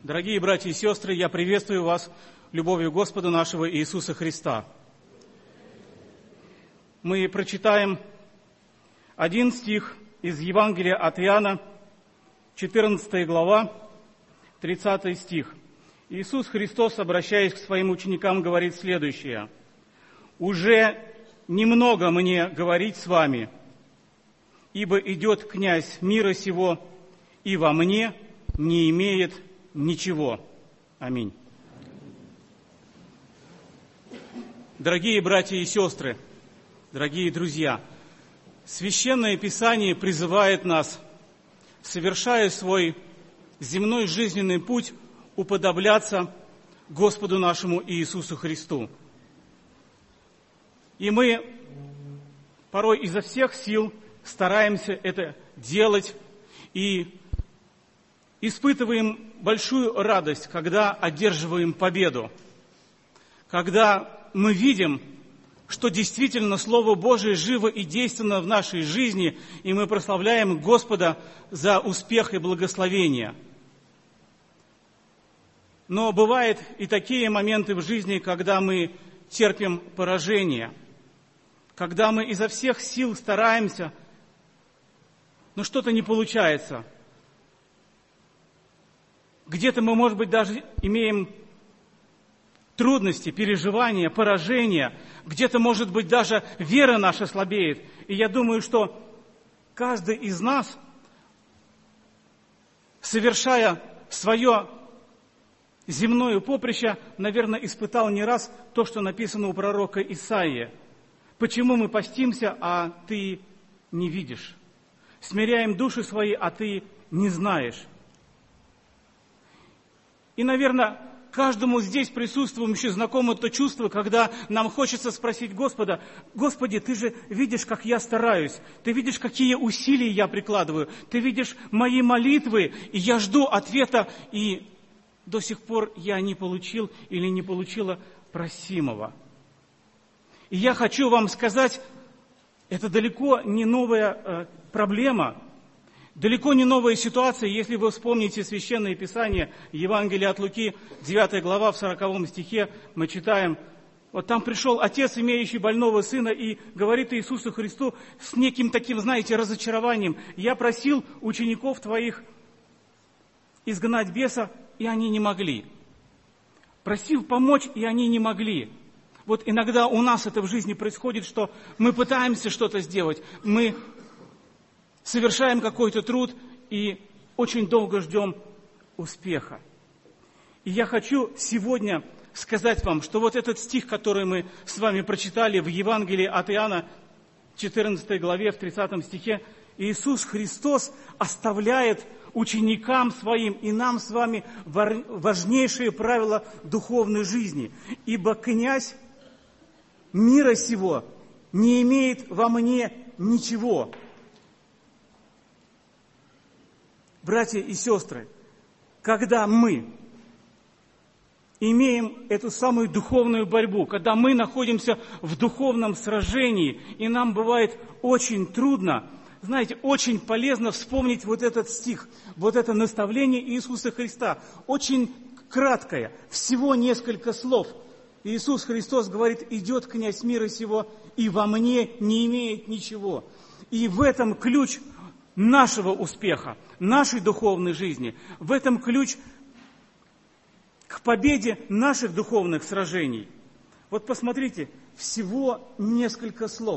Дорогие братья и сестры, я приветствую вас любовью Господа нашего Иисуса Христа. Мы прочитаем один стих из Евангелия от Иоанна, 14 глава, 30 стих. Иисус Христос, обращаясь к своим ученикам, говорит следующее: «Уже немного мне говорить с вами, ибо идет князь мира сего, и во мне не имеет ничего». Аминь. Дорогие братья и сестры, дорогие друзья, Священное Писание призывает нас, совершая свой земной жизненный путь, уподобляться Господу нашему Иисусу Христу. И мы порой изо всех сил стараемся это делать и испытываем большую радость, когда одерживаем победу, когда мы видим, что действительно Слово Божие живо и действенно в нашей жизни, и мы прославляем Господа за успех и благословение. Но бывают и такие моменты в жизни, когда мы терпим поражение, когда мы изо всех сил стараемся, но что-то не получается. Где-то мы, может быть, даже имеем трудности, переживания, поражения. Где-то, может быть, даже вера наша слабеет. И я думаю, что каждый из нас, совершая свое земное поприще, наверное, испытал не раз то, что написано у пророка Исаии. «Почему мы постимся, а ты не видишь? Смиряем души свои, а ты не знаешь». И, наверное, каждому здесь присутствующему знакомо то чувство, когда нам хочется спросить Господа: «Господи, Ты же видишь, как я стараюсь, Ты видишь, какие усилия я прикладываю, Ты видишь мои молитвы, и я жду ответа, и до сих пор я не получил или не получила просимого». И я хочу вам сказать, это далеко не новая проблема, далеко не новая ситуация. Если вы вспомните Священное Писание, Евангелие от Луки, 9 глава, в 40 стихе, мы читаем, вот там пришел отец, имеющий больного сына, и говорит Иисусу Христу с неким таким, знаете, разочарованием: «Я просил учеников твоих изгнать беса, и они не могли. Просил помочь, и они не могли». Вот иногда у нас это в жизни происходит, что мы пытаемся что-то сделать, мы совершаем какой-то труд и очень долго ждем успеха. И я хочу сегодня сказать вам, что вот этот стих, который мы с вами прочитали в Евангелии от Иоанна, 14 главе, в 30 стихе, Иисус Христос оставляет ученикам своим и нам с вами важнейшие правила духовной жизни. «Ибо князь мира сего не имеет во мне ничего». Братья и сестры, когда мы имеем эту самую духовную борьбу, когда мы находимся в духовном сражении, и нам бывает очень трудно, знаете, очень полезно вспомнить вот этот стих, вот это наставление Иисуса Христа. Очень краткое, всего несколько слов. Иисус Христос говорит: «Идет князь мира сего, и во мне не имеет ничего». И в этом ключ нашего успеха, нашей духовной жизни, в этом ключ к победе наших духовных сражений. Вот посмотрите, всего несколько слов.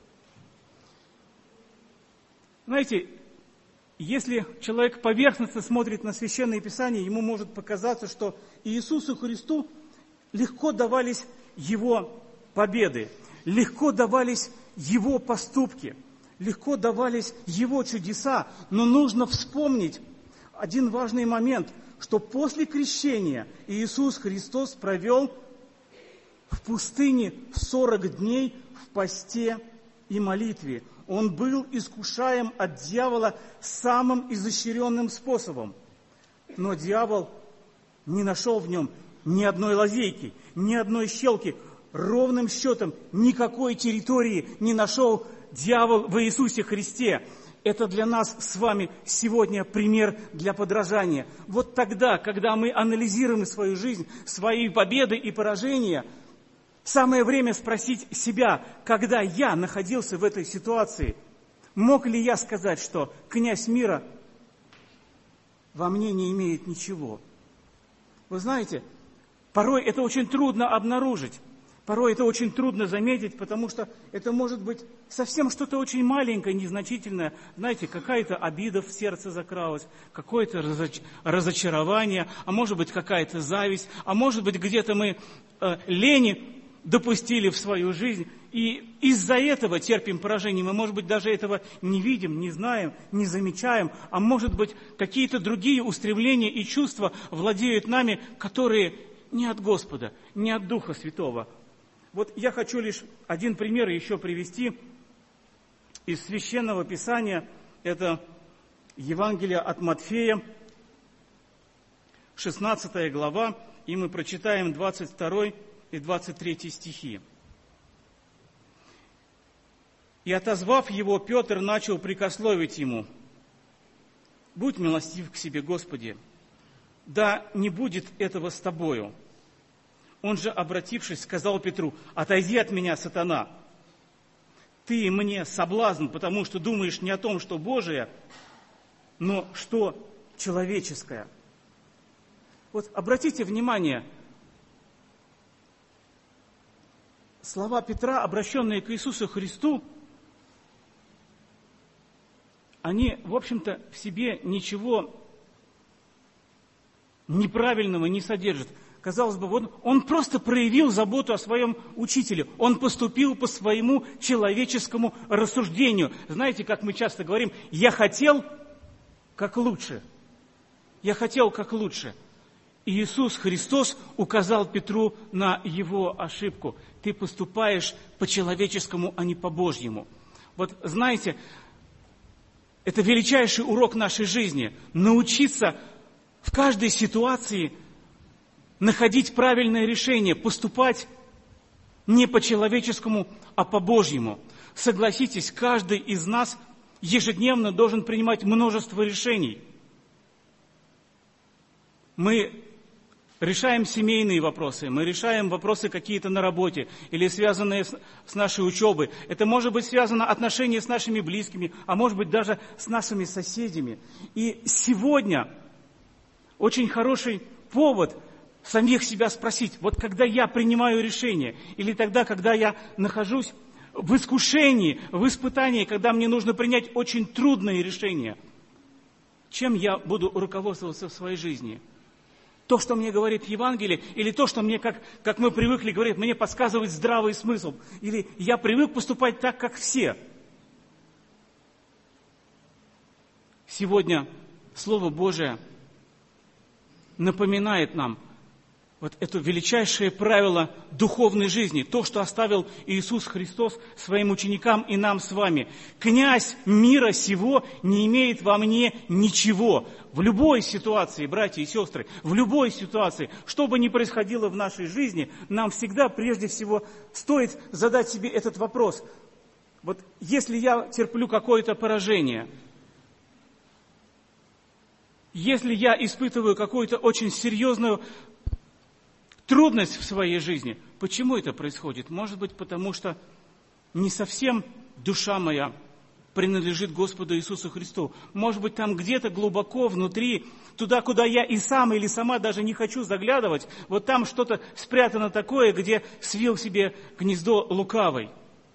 Знаете, если человек поверхностно смотрит на Священное Писание, ему может показаться, что Иисусу Христу легко давались Его победы, легко давались Его поступки, легко давались Его чудеса. Но нужно вспомнить один важный момент, что после крещения Иисус Христос провел в пустыне 40 дней в посте и молитве. Он был искушаем от дьявола самым изощренным способом. Но дьявол не нашел в нем ни одной лазейки, ни одной щелки. Ровным счетом никакой территории не нашел дьявол в Иисусе Христе. это для нас с вами сегодня пример для подражания. Вот тогда, когда мы анализируем свою жизнь, свои победы и поражения, самое время спросить себя, когда я находился в этой ситуации, мог ли я сказать, что князь мира во мне не имеет ничего? Вы знаете, порой это очень трудно обнаружить, порой это очень трудно заметить, потому что это может быть совсем что-то очень маленькое, незначительное. Знаете, какая-то обида в сердце закралась, какое-то разочарование, а может быть какая-то зависть, а может быть где-то мы лени допустили в свою жизнь, и из-за этого терпим поражение. Мы, может быть, даже этого не видим, не знаем, не замечаем, а может быть, какие-то другие устремления и чувства владеют нами, которые не от Господа, не от Духа Святого. Вот я хочу лишь один пример еще привести из Священного Писания. Это Евангелие от Матфея, 16 глава, и мы прочитаем 22 и 23 стихи. «И, отозвав его, Петр начал прикословить ему: будь милостив к себе, Господи, да не будет этого с тобою. Он же, обратившись, сказал Петру: отойди от меня, сатана. Ты мне соблазн, потому что думаешь не о том, что Божие, но что человеческое». Вот обратите внимание, слова Петра, обращенные к Иисусу Христу, они, в общем-то, в себе ничего неправильного не содержат. Казалось бы, он просто проявил заботу о своем учителе. Он поступил по своему человеческому рассуждению. Знаете, как мы часто говорим: «Я хотел как лучше». Я хотел как лучше. И Иисус Христос указал Петру на его ошибку. Ты поступаешь по-человеческому, а не по-божьему. Вот знаете, это величайший урок нашей жизни. Научиться в каждой ситуации находить правильное решение, поступать не по-человеческому, а по-божьему. Согласитесь, каждый из нас ежедневно должен принимать множество решений. Мы решаем семейные вопросы, мы решаем вопросы какие-то на работе или связанные с нашей учебой. Это может быть связано отношения с нашими близкими, а может быть даже с нашими соседями. И сегодня очень хороший повод самих себя спросить: вот когда я принимаю решение, или тогда, когда я нахожусь в искушении, в испытании, когда мне нужно принять очень трудные решения, чем я буду руководствоваться в своей жизни? То, что мне говорит Евангелие, или то, что мне, как мы привыкли говорить, мне подсказывает здравый смысл, или я привык поступать так, как все. Сегодня Слово Божие напоминает нам вот это величайшее правило духовной жизни, то, что оставил Иисус Христос своим ученикам и нам с вами. «Князь мира сего не имеет во мне ничего». В любой ситуации, братья и сестры, в любой ситуации, что бы ни происходило в нашей жизни, нам всегда прежде всего стоит задать себе этот вопрос. Вот если я терплю какое-то поражение, если я испытываю какую-то очень серьезную трудность в своей жизни, почему это происходит? Может быть, потому что не совсем душа моя принадлежит Господу Иисусу Христу. Может быть, там где-то глубоко внутри, туда, куда я и сам или сама даже не хочу заглядывать, вот там что-то спрятано такое, где свил себе гнездо лукавый.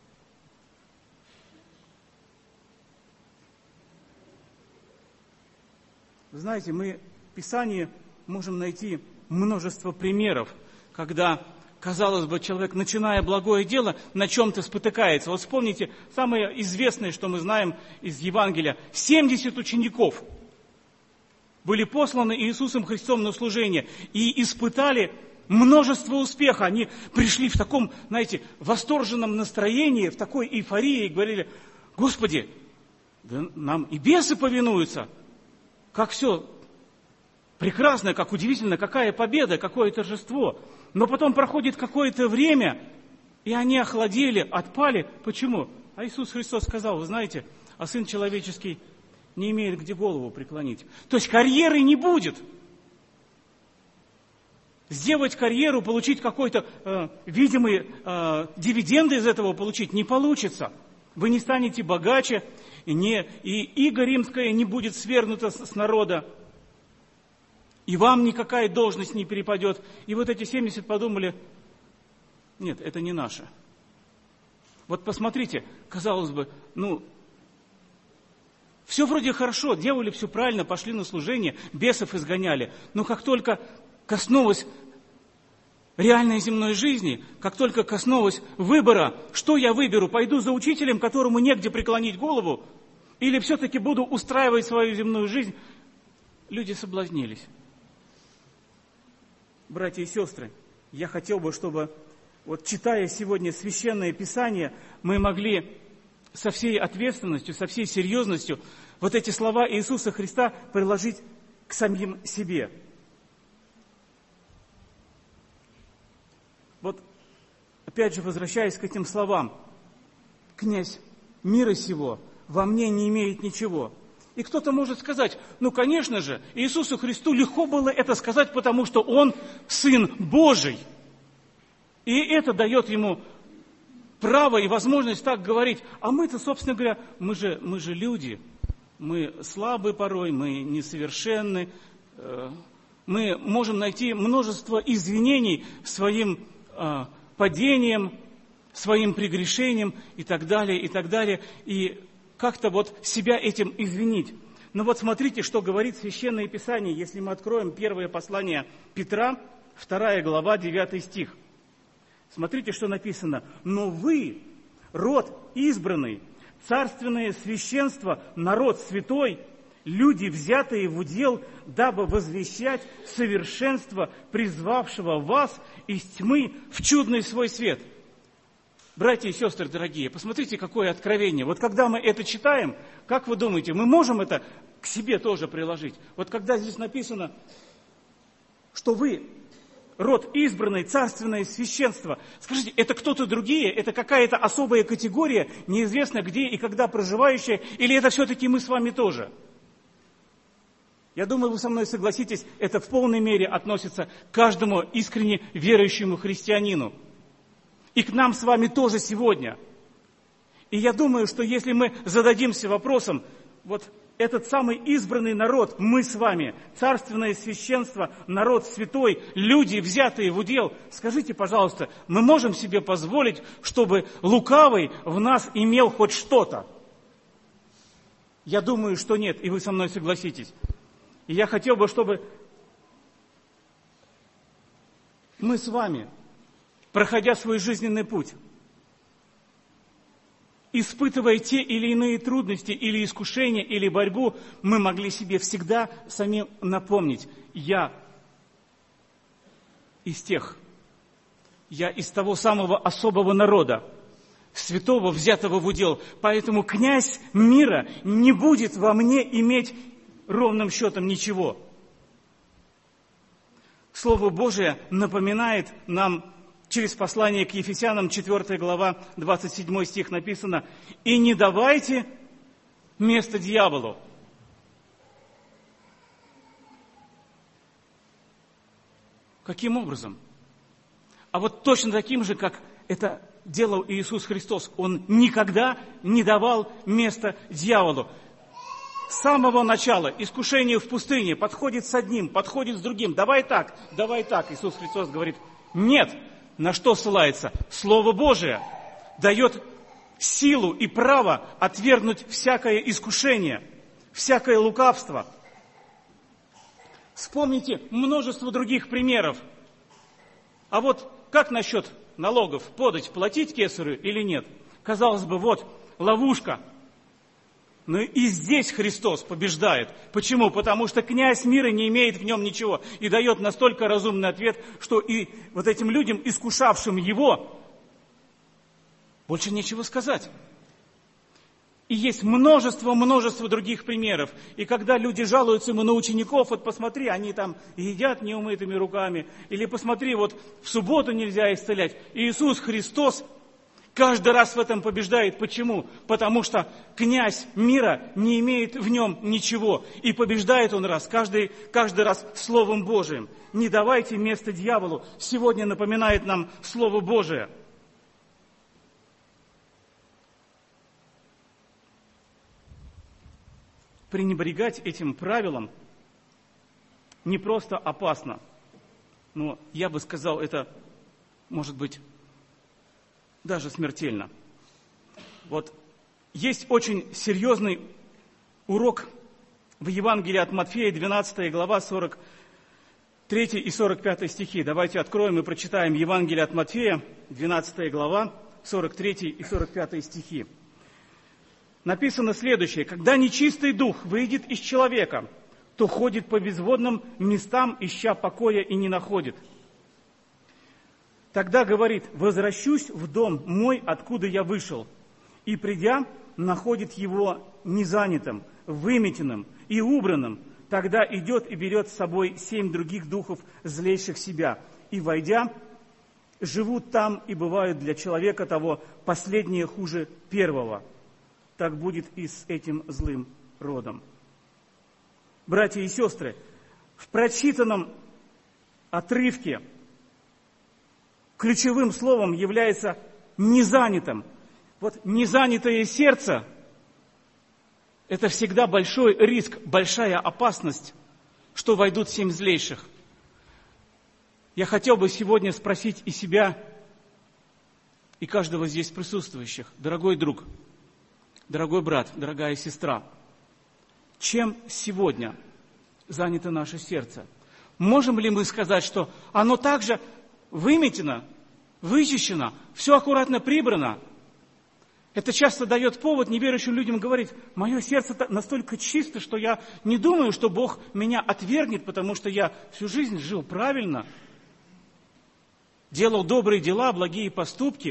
Вы знаете, мы в Писании можем найти множество примеров, когда, казалось бы, человек, начиная благое дело, на чем-то спотыкается. Вот вспомните, самое известное, что мы знаем из Евангелия: 70 учеников были посланы Иисусом Христом на служение и испытали множество успеха. Они пришли в таком, знаете, восторженном настроении, в такой эйфории и говорили: Господи, да нам и бесы повинуются. Как все прекрасно, как удивительно, какая победа, какое торжество. Но потом проходит какое-то время, и они охладели, отпали. Почему? А Иисус Христос сказал: вы знаете, а Сын Человеческий не имеет где голову преклонить. То есть карьеры не будет. Сделать карьеру, получить какой-то видимый дивиденды из этого получить не получится. Вы не станете богаче, и иго римское не будет свергнуто с народа, и вам никакая должность не перепадет. И вот эти 70 подумали, нет, это не наше. Вот посмотрите, казалось бы, все вроде хорошо, делали все правильно, пошли на служение, бесов изгоняли. Но как только коснулось реальной земной жизни, как только коснулось выбора, что я выберу, пойду за учителем, которому негде преклонить голову, или все-таки буду устраивать свою земную жизнь, люди соблазнились. Братья и сестры, я хотел бы, чтобы, читая сегодня Священное Писание, мы могли со всей ответственностью, со всей серьезностью эти слова Иисуса Христа приложить к самим себе. Опять же, возвращаясь к этим словам, «Князь мира сего во мне не имеет ничего». И кто-то может сказать, конечно же, Иисусу Христу легко было это сказать, потому что Он Сын Божий. И это дает Ему право и возможность так говорить. А мы-то, собственно говоря, мы же люди, мы слабы порой, мы несовершенны, мы можем найти множество извинений своим падением, своим прегрешением и так далее, и как-то себя этим извинить. Но смотрите, что говорит Священное Писание, если мы откроем первое послание Петра, 2 глава, 9 стих. Смотрите, что написано. «Но вы, род избранный, царственное священство, народ святой, люди, взятые в удел, дабы возвещать совершенство призвавшего вас из тьмы в чудный свой свет». Братья и сестры дорогие, посмотрите, какое откровение. Когда мы это читаем, как вы думаете, мы можем это к себе тоже приложить? Когда здесь написано, что вы род избранный, царственное священство, скажите, это кто-то другие, это какая-то особая категория, неизвестно где и когда проживающая, или это все-таки мы с вами тоже? Я думаю, вы со мной согласитесь, это в полной мере относится к каждому искренне верующему христианину. И к нам с вами тоже сегодня. И я думаю, что если мы зададимся вопросом, этот самый избранный народ, мы с вами, царственное священство, народ святой, люди, взятые в удел, скажите, пожалуйста, мы можем себе позволить, чтобы лукавый в нас имел хоть что-то? Я думаю, что нет, и вы со мной согласитесь. И я хотел бы, чтобы мы с вами, проходя свой жизненный путь, испытывая те или иные трудности, или искушения, или борьбу, мы могли себе всегда самим напомнить: я из того самого особого народа, святого, взятого в удел. Поэтому князь мира не будет во мне иметь ровным счетом ничего. Слово Божие напоминает нам через послание к Ефесянам, 4 глава, 27 стих написано: «И не давайте место дьяволу». Каким образом? А точно таким же, как это делал Иисус Христос. Он никогда не давал место дьяволу. С самого начала искушение в пустыне подходит с одним, подходит с другим. Давай так. Иисус Христос говорит: нет. На что ссылается? Слово Божие дает силу и право отвергнуть всякое искушение, всякое лукавство. Вспомните множество других примеров. А как насчет налогов? Подать, платить кесарю или нет? Казалось бы, ловушка. Но и здесь Христос побеждает. Почему? Потому что князь мира не имеет в нем ничего. И дает настолько разумный ответ, что и этим людям, искушавшим его, больше нечего сказать. И есть множество других примеров. И когда люди жалуются ему на учеников, посмотри, они там едят неумытыми руками. Или посмотри, в субботу нельзя исцелять. Иисус Христос Каждый раз в этом побеждает. Почему? Потому что князь мира не имеет в нем ничего. И побеждает он каждый раз Словом Божиим. Не давайте место дьяволу. Сегодня напоминает нам Слово Божие. Пренебрегать этим правилом не просто опасно, но я бы сказал, это может быть даже смертельно. Вот есть очень серьезный урок в Евангелии от Матфея, 12 глава, 43 и 45 стихи. Давайте откроем и прочитаем Евангелие от Матфея, 12 глава, 43 и 45 стихи. Написано следующее. «Когда нечистый дух выйдет из человека, то ходит по безводным местам, ища покоя, и не находит. Тогда говорит: возвращусь в дом мой, откуда я вышел. И, придя, находит его незанятым, выметенным и убранным. Тогда идет и берет с собой 7 других духов, злейших себя. И, войдя, живут там и бывают для человека того последнее хуже первого. Так будет и с этим злым родом». Братья и сестры, в прочитанном отрывке ключевым словом является «незанятым». Вот незанятое сердце – это всегда большой риск, большая опасность, что войдут 7 злейших. Я хотел бы сегодня спросить и себя, и каждого здесь присутствующих: дорогой друг, дорогой брат, дорогая сестра, чем сегодня занято наше сердце? Можем ли мы сказать, что оно также выметено, вычищено, все аккуратно прибрано? Это часто дает повод неверующим людям говорить: мое сердце настолько чисто, что я не думаю, что Бог меня отвергнет, потому что я всю жизнь жил правильно, делал добрые дела, благие поступки.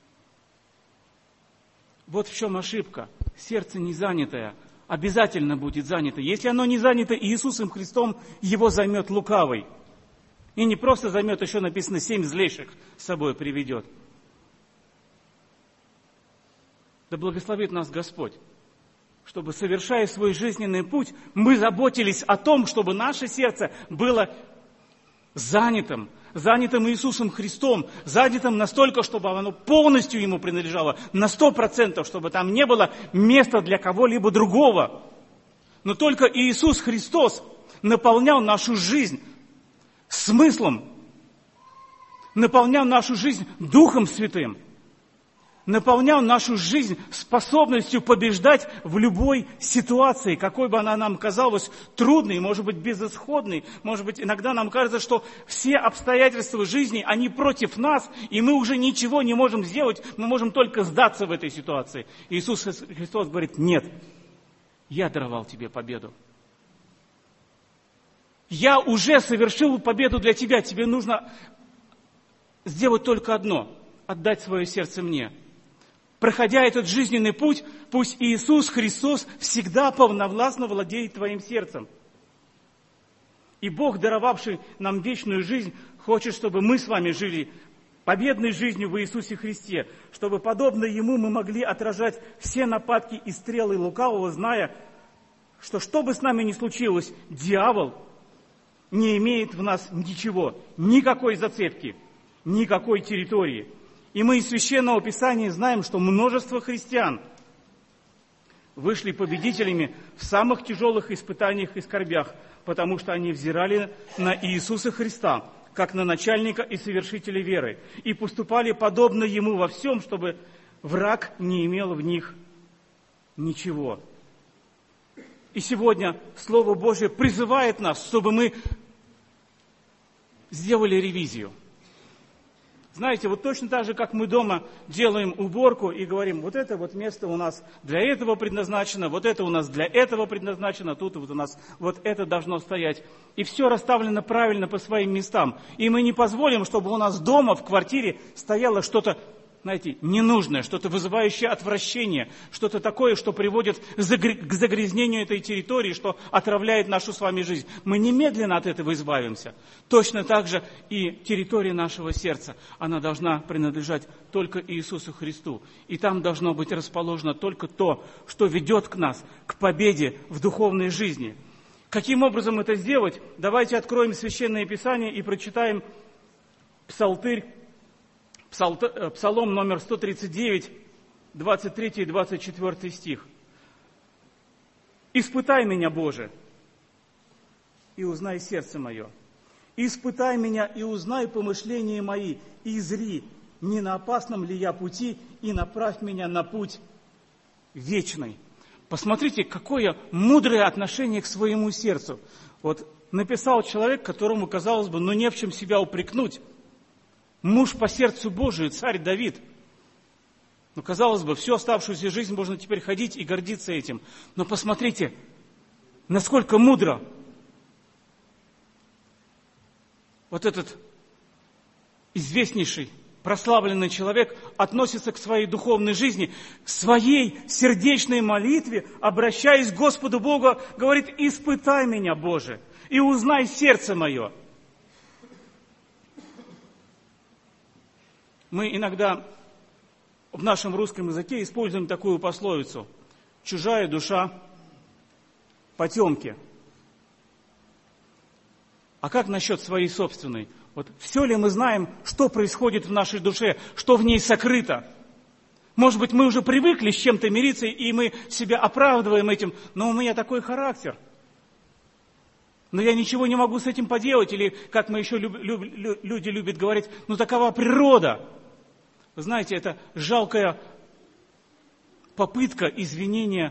Вот в чем ошибка. Сердце не занятое обязательно будет занято. Если оно не занято Иисусом Христом, его займет лукавый. И не просто займет, еще написано, 7 злейших с собой приведет. Да благословит нас Господь, чтобы, совершая свой жизненный путь, мы заботились о том, чтобы наше сердце было занятым Иисусом Христом, занятым настолько, чтобы оно полностью Ему принадлежало, на 100%, чтобы там не было места для кого-либо другого. Но только Иисус Христос наполнял нашу жизнь смыслом, наполнял нашу жизнь Духом Святым, наполнял нашу жизнь способностью побеждать в любой ситуации, какой бы она нам казалась трудной, может быть, безысходной. Может быть, иногда нам кажется, что все обстоятельства жизни, они против нас, и мы уже ничего не можем сделать, мы можем только сдаться в этой ситуации. Иисус Христос говорит: нет, я даровал тебе победу. Я уже совершил победу для тебя, тебе нужно сделать только одно – отдать свое сердце мне. Проходя этот жизненный путь, пусть Иисус Христос всегда полновластно владеет твоим сердцем. И Бог, даровавший нам вечную жизнь, хочет, чтобы мы с вами жили победной жизнью в Иисусе Христе, чтобы, подобно Ему, мы могли отражать все нападки и стрелы лукавого, зная, что бы с нами ни случилось, дьявол не имеет в нас ничего, никакой зацепки, никакой территории. И мы из Священного Писания знаем, что множество христиан вышли победителями в самых тяжелых испытаниях и скорбях, потому что они взирали на Иисуса Христа, как на начальника и совершителя веры, и поступали подобно Ему во всем, чтобы враг не имел в них ничего. И сегодня Слово Божие призывает нас, чтобы мы сделали ревизию. Знаете, вот точно так же, как мы дома делаем уборку и говорим: вот это вот место у нас для этого предназначено, вот это у нас для этого предназначено, тут вот у нас вот это должно стоять. И все расставлено правильно по своим местам. И мы не позволим, чтобы у нас дома, в квартире стояло что-то знаете, ненужное, что-то вызывающее отвращение, что-то такое, что приводит к загрязнению этой территории, что отравляет нашу с вами жизнь. Мы немедленно от этого избавимся. Точно так же и территория нашего сердца, она должна принадлежать только Иисусу Христу. И там должно быть расположено только то, что ведет к нас, к победе в духовной жизни. Каким образом это сделать? Давайте откроем Священное Писание и прочитаем Псалтырь, Псалом номер 139, 23 и 24 стих. «Испытай меня, Боже, и узнай сердце мое. Испытай меня и узнай помышления мои, и зри, не на опасном ли я пути, и направь меня на путь вечный». Посмотрите, какое мудрое отношение к своему сердцу. Вот написал человек, которому, казалось бы, не в чем себя упрекнуть. Муж по сердцу Божию, царь Давид. Казалось бы, всю оставшуюся жизнь можно теперь ходить и гордиться этим. Но посмотрите, насколько мудро вот этот известнейший, прославленный человек относится к своей духовной жизни, к своей сердечной молитве, обращаясь к Господу Богу, говорит: «Испытай меня, Боже, и узнай сердце мое». Мы иногда в нашем русском языке используем такую пословицу: «Чужая душа потемки». А как насчет своей собственной? Вот все ли мы знаем, что происходит в нашей душе, что в ней сокрыто? Может быть, мы уже привыкли с чем-то мириться, и мы себя оправдываем этим, но у меня такой характер. Но я ничего не могу с этим поделать, или, как мы еще люди любят говорить, такова природа. Вы знаете, это жалкая попытка извинения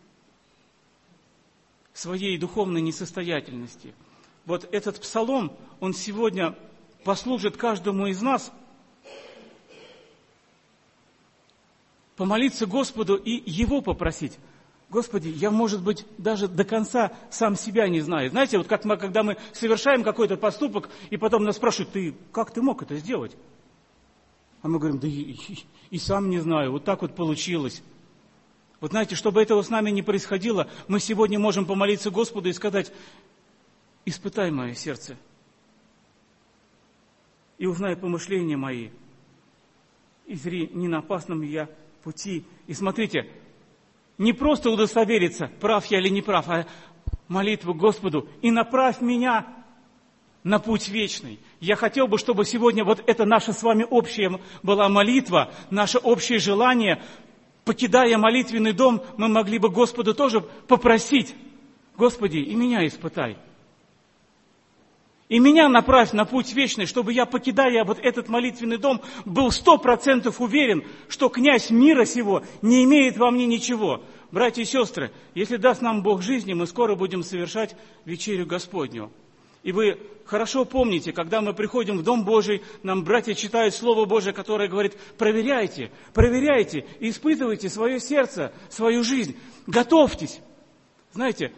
своей духовной несостоятельности. Вот этот псалом, он сегодня послужит каждому из нас помолиться Господу и Его попросить. Господи, я, может быть, даже до конца сам себя не знаю. Знаете, вот когда мы совершаем какой-то поступок, и потом нас спрашивают: как ты мог это сделать? А мы говорим: да и сам не знаю, вот так вот получилось. Вот знаете, чтобы этого с нами не происходило, мы сегодня можем помолиться Господу и сказать: испытай мое сердце и узнай помышления мои, и зри, не на опасном я пути. И смотрите, не просто удостовериться, прав я или не прав, а молитву Господу: и направь меня на путь вечный. Я хотел бы, чтобы сегодня вот это наша с вами общая была молитва, наше общее желание. Покидая молитвенный дом, мы могли бы Господу тоже попросить: Господи, и меня испытай. И меня направь на путь вечный, чтобы я, покидая вот этот молитвенный дом, был 100% уверен, что князь мира сего не имеет во мне ничего. Братья и сестры, если даст нам Бог жизни, мы скоро будем совершать вечерю Господню. И вы хорошо помните, когда мы приходим в Дом Божий, нам братья читают Слово Божие, которое говорит: проверяйте, проверяйте, испытывайте свое сердце, свою жизнь, готовьтесь. Знаете,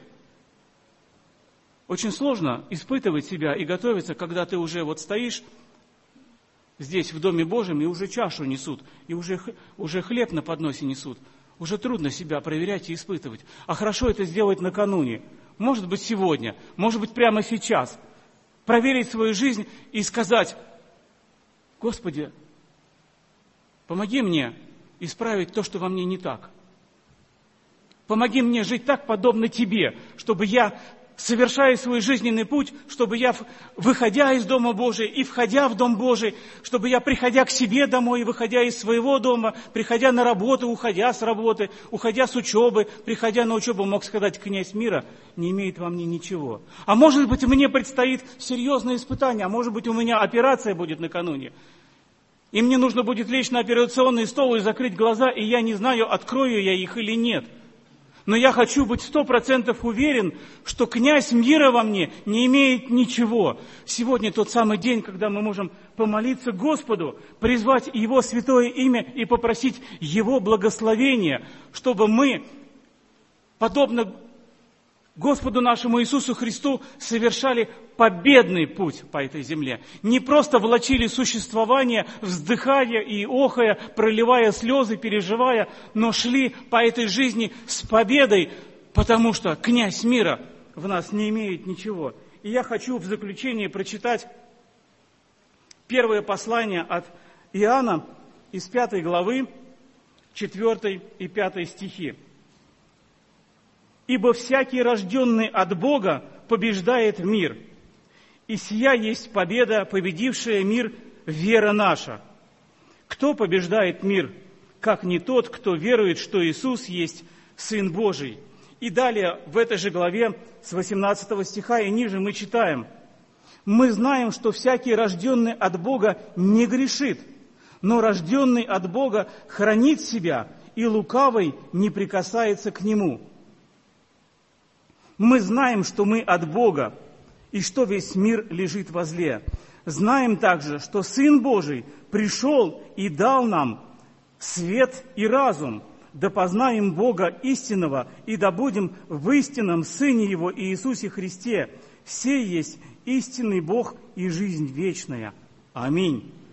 очень сложно испытывать себя и готовиться, когда ты уже вот стоишь здесь, в Доме Божьем, и уже чашу несут, и уже хлеб на подносе несут. Уже трудно себя проверять и испытывать. А хорошо это сделать накануне. Может быть, сегодня, может быть, прямо сейчас. Проверить свою жизнь и сказать: Господи, помоги мне исправить то, что во мне не так. Помоги мне жить так, подобно Тебе, чтобы я, совершая свой жизненный путь, чтобы я, выходя из Дома Божия и входя в Дом Божий, чтобы я, приходя к себе домой и выходя из своего дома, приходя на работу, уходя с работы, уходя с учебы, приходя на учебу, мог сказать: князь мира не имеет во мне ничего. А может быть, мне предстоит серьезное испытание, а может быть, у меня операция будет накануне. И мне нужно будет лечь на операционный стол и закрыть глаза, и я не знаю, открою я их или нет. Но я хочу быть 100% уверен, что князь мира во мне не имеет ничего. Сегодня тот самый день, когда мы можем помолиться Господу, призвать Его святое имя и попросить Его благословения, чтобы мы, подобно Господу нашему Иисусу Христу совершали победный путь по этой земле. Не просто влачили существование, вздыхая и охая, проливая слезы, переживая, но шли по этой жизни с победой, потому что князь мира в нас не имеет ничего. И я хочу в заключение прочитать первое послание от Иоанна из 5 главы, 4 и 5 стихи. «Ибо всякий, рожденный от Бога, побеждает мир, и сия есть победа, победившая мир, вера наша. Кто побеждает мир, как не тот, кто верует, что Иисус есть Сын Божий?» И далее, в этой же главе, с 18 стиха и ниже, мы читаем: «Мы знаем, что всякий, рожденный от Бога, не грешит, но рожденный от Бога хранит себя, и лукавый не прикасается к нему. Мы знаем, что мы от Бога, и что весь мир лежит во зле. Знаем также, что Сын Божий пришел и дал нам свет и разум, да познаем Бога истинного, и да будем в истинном Сыне Его Иисусе Христе. Сей есть истинный Бог и жизнь вечная. Аминь».